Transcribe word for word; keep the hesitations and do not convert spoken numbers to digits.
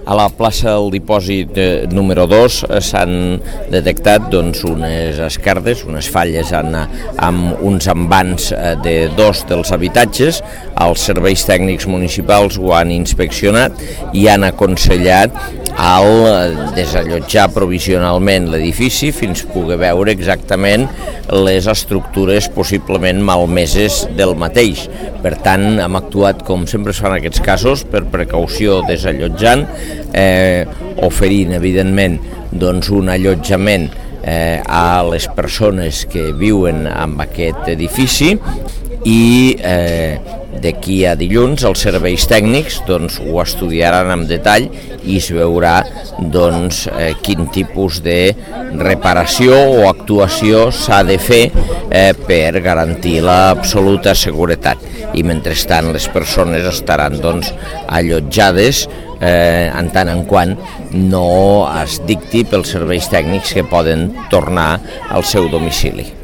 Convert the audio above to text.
A la plaça del dipòsit eh, número dos eh, s'han detectat doncs, unes esquerdes, unes falles en, amb uns envans eh, de dos dels habitatges. Els serveis tècnics municipals ho han inspeccionat i han aconsellat al desallotjar provisionalment l'edifici fins poder veure exactament les estructures possiblement malmeses del mateix. Per tant, hem actuat com sempre es fan en aquests casos, per precaució desallotjant, eh, oferint evidentment doncs, un allotjament eh, a les persones que viuen en aquest edifici i eh, d'aquí a dilluns els serveis tècnics doncs, ho estudiaran en detall i es veurà doncs, eh, quin tipus de reparació o actuació s'ha de fer eh, per garantir l'absoluta seguretat. I mentrestant les persones estaran doncs, allotjades eh, en tant en quant no es dicti pels serveis tècnics que poden tornar al seu domicili.